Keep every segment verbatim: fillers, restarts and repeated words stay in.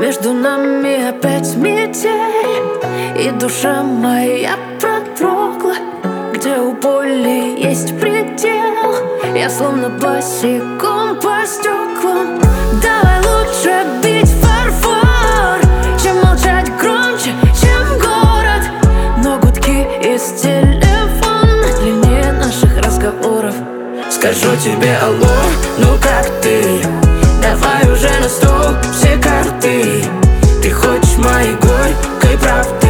Между нами опять метель, и душа моя продрогла. Где у боли есть предел, я словно босиком по стеклам. Давай лучше бить фарфор, чем молчать громче, чем город. Но гудки из телефона длиннее наших разговоров. Скажу тебе алло, ну как ты? Давай уже на стол все карты. Ты хочешь моей горькой правды?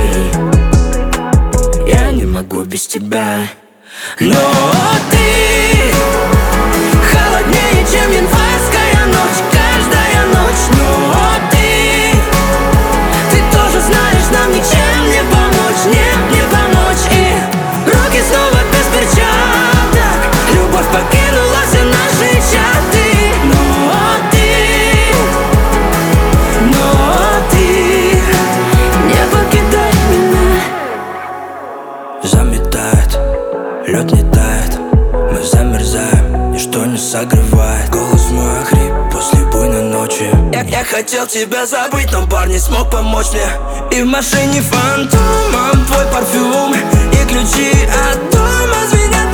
Я не могу без тебя. Но ты холоднее, чем январская ночь, каждая ночь. Но ты, ты тоже знаешь, нам ничем не помочь, нет, не помочь. И руки снова без перчаток, любовь покинула все наши чаты. Но ты, но ты не покидай меня. Заметает, лед не тает, мы замерзаем, ничто не согревает. Голос мой охрип после буйной ночи. Я, я хотел тебя забыть, но бар не смог помочь мне. И в машине фантомом твой парфюм, и ключи от дома звенят